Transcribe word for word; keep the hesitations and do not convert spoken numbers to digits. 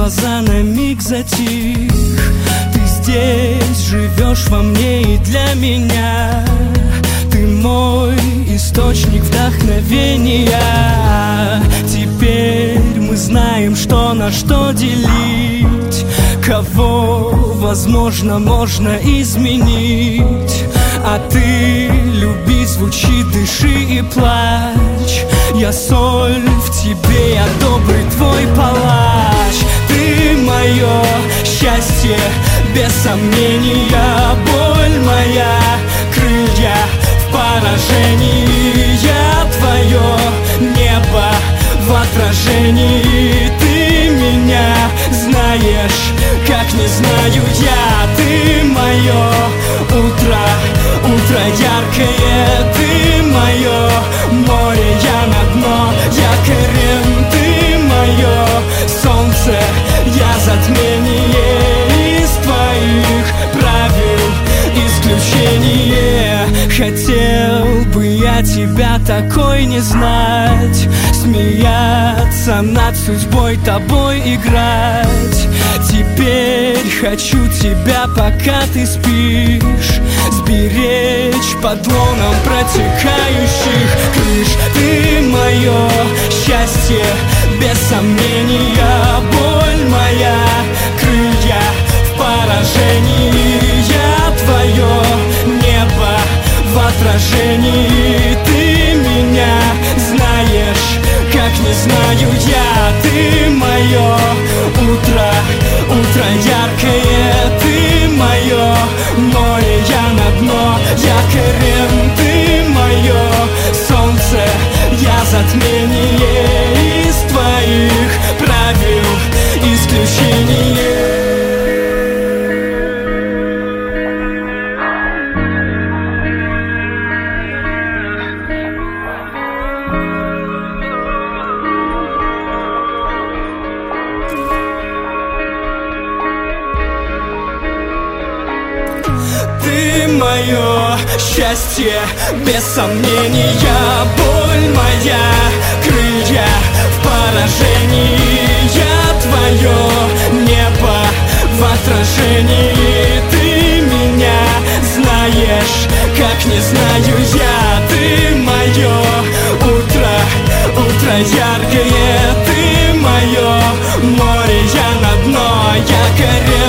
глаза на миг затих. Ты здесь живешь во мне и для меня. Ты мой источник вдохновения. Теперь мы знаем, что на что делить, кого, возможно, можно изменить. А ты люби, звучи, дыши и плачь. Я соль в тебе, я добрый твой палач. Ты мое счастье, без сомнения. Боль моя, крылья в поражении. Я твое небо в отражении. Ты меня знаешь, как не знаю я. Ты мое утро, утро яркое. Ты мое море, я на дно якорем. Ты мое солнце, я затмение. Из твоих правил исключение. Хотел бы я тебя такой не знать, смеяться над судьбой, тобой играть. Теперь хочу тебя, пока ты спишь, сберечь под лоном протекающих крыш. Ты мое счастье, без сомнения. Боль моя, крылья в поражении. Я твое небо в отражении. Ты меня знаешь, как не знаю я. Ты мое утро, утро яркое. Ты мое море, я на дно якорем. Ты мое солнце, я затмение. Из твоих правил исключение. Ты мое счастье, без сомнения. Боль моя, крылья в поражении. Я твое небо в отражении. Ты меня знаешь, как не знаю я. Ты мое утро, утро яркое. Ты мое море, я на дно якорем.